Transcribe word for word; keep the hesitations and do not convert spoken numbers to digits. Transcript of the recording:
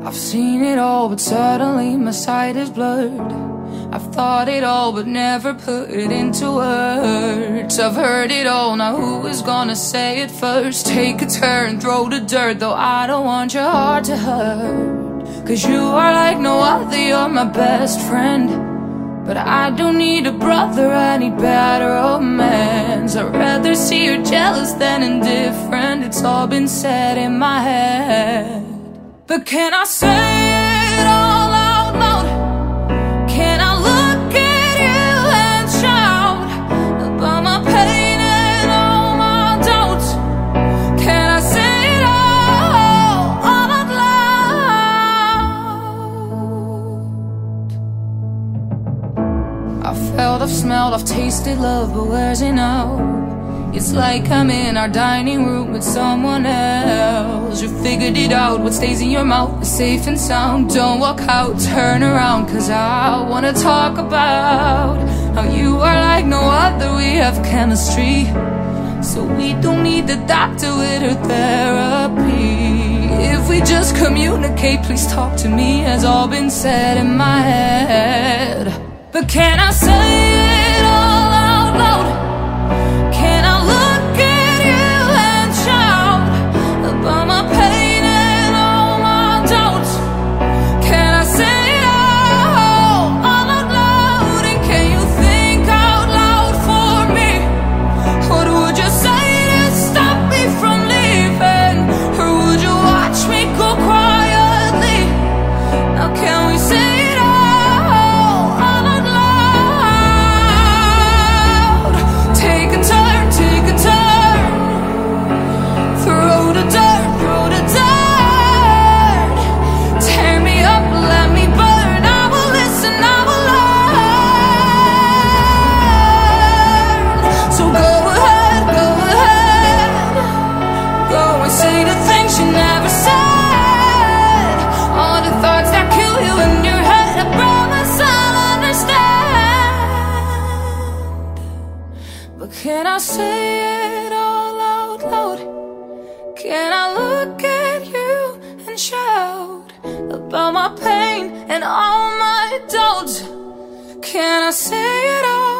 I've seen it all, but suddenly my sight is blurred. I've thought it all, but never put it into words. I've heard it all, now who is gonna say it first? Take a turn, throw the dirt, though I don't want your heart to hurt. Cause you are like no other, you're my best friend. But I don't need a brother, I need better romance. I'd rather see you jealous than indifferent. It's all been said in my head. But can I say it all out loud? Can I look at you and shout about my pain and all my doubts? Can I say it all, all out loud? I felt, I've smelled, I've tasted love, but where's it now? It's like I'm in our dining room with someone else. You figured it out, what stays in your mouth is safe and sound. Don't walk out, turn around, cause I wanna talk about how you are like no other, we have chemistry. So we don't need the doctor with her therapy. If we just communicate, please talk to me, has all been said in my head. But can I say it all out loud? Can I look at you and shout about my pain and all my doubts? Can I say it all, all out loud? And can you think out loud for me? What would you say to stop me from leaving? Or would you watch me go quietly? Now can we say it all, all out loud? Take a turn. Can I say it all out loud? Can I look at you and shout about my pain and all my doubts? Can I say it all?